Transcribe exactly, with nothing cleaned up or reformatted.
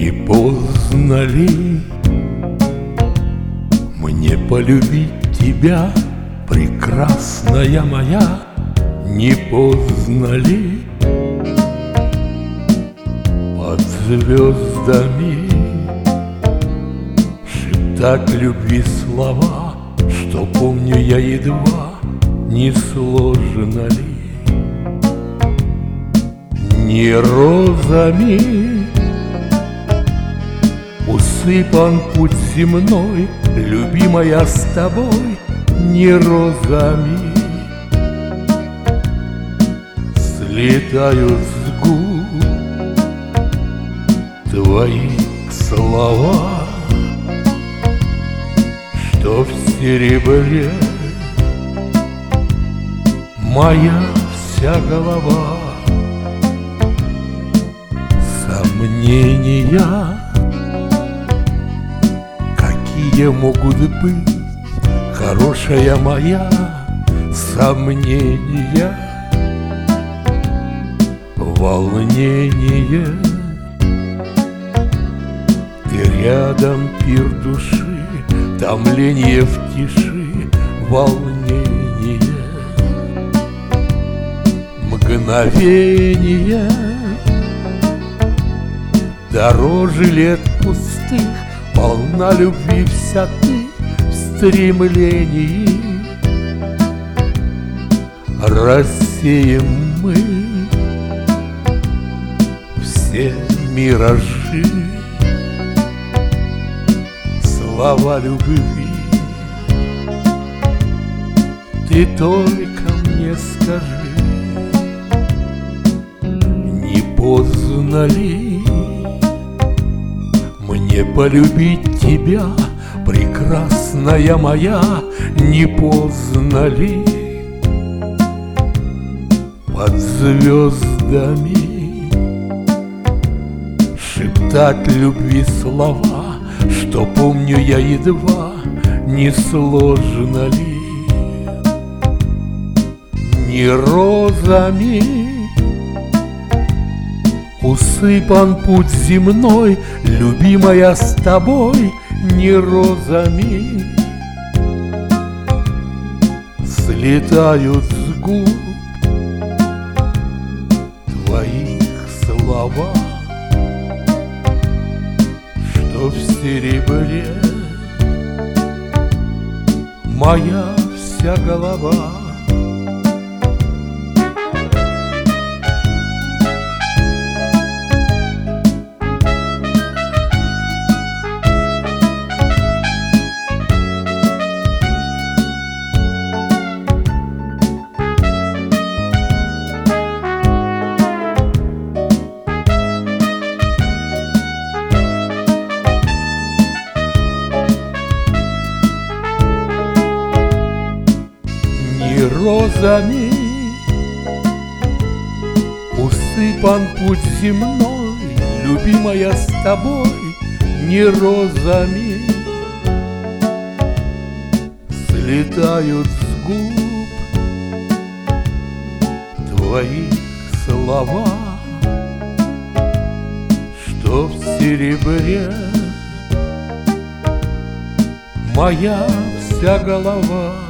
Не поздно ли мне полюбить тебя, прекрасная моя? Не поздно ли под звездами шептать любви слова, что помню я едва? Не сложно ли не розами усыпан путь земной, любимая, с тобой не розами слетают с губ твои слова, что в серебре моя вся голова. Сомнения какие могут быть, хорошая моя? Сомнения, волнение, ты рядом, пир души, томление в тиши, волнение, мгновение дороже лет пустых, полна любви вся ты в стремлении. Рассеем мы все миражи, слова любви. Ты только мне скажи, не поздно ли мне полюбить тебя, прекрасная моя? Не поздно ли под звездами шептать любви слова, что помню я едва? Не сложно ли не розами усыпан путь земной, любимая, с тобой не розами слетают с губ твоих слова, что в серебре моя вся голова. Розами усыпан путь земной, любимая, с тобой не розами слетают с губ твоих слова, что в серебре моя вся голова.